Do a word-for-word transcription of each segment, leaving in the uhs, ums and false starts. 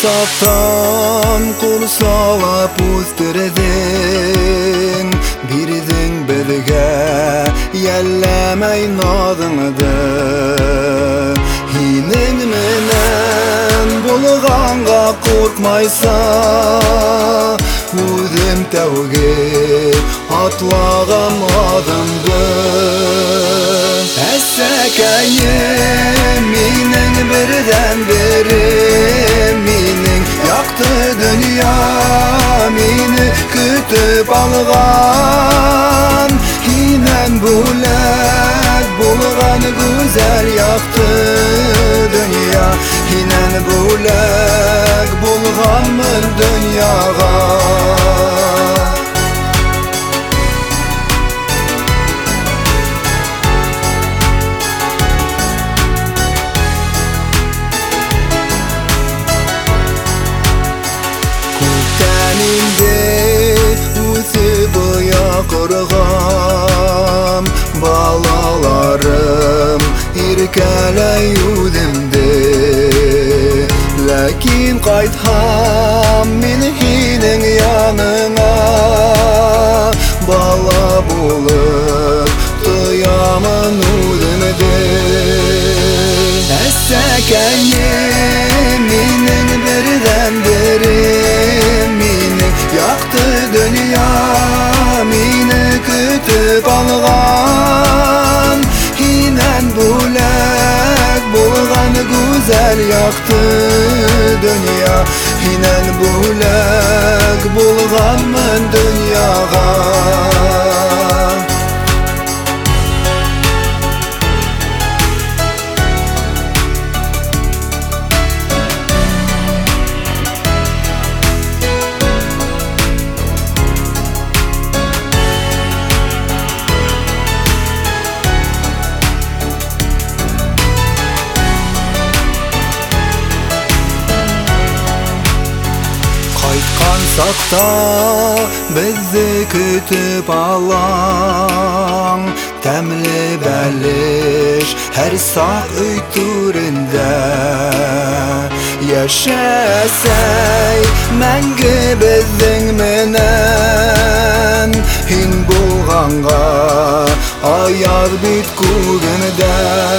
saftan kul salap üstüredin, birdiň bizge yellemey nadyňdy. Hiniň menen bulganga korkmaýsa, özüm täwge atlagam adamdy. Essekayim miniň birden beri, miniň ýakty dünýä mini kütüp algan. Hinen bulak bulgan güzel ýakty dünýä, hinen bulak bulganmyn dünýäge. Korgam balalarım irkeley yüzümde, lakin qaytham min hiniň ýanyňa, bala bolup tuyamyn özümde. Essekayim miniň birden beri, miniň ýakty dünýä mini kütüp algan. Hinen bulak bulgan güzel ýakty dünýä, hinen bulak bulganmyn dünýäge. Sakta bizi kütüp alan, temli belliş her sak öý türünde. Yaşasay mängü bizdiň menen, hin bulganga aýar bit kugünde.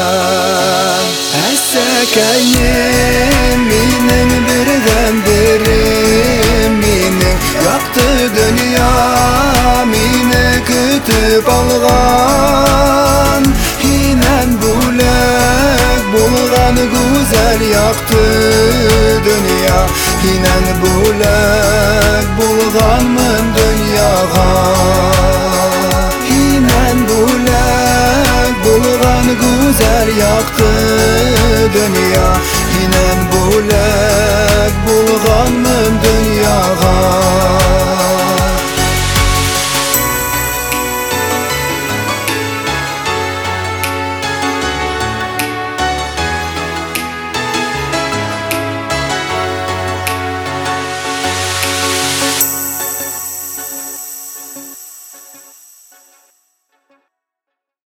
Essekayim miniň birden beri, ýakty dünýä mini kütüp algan. Hinen bulak bulgan güzel ýakty dünýä, hinen bulak bulganmyn dünýäge. Hinen bulak bulgan güzel ýakty dünýä, hinen bulak bulganmyn dünýäge.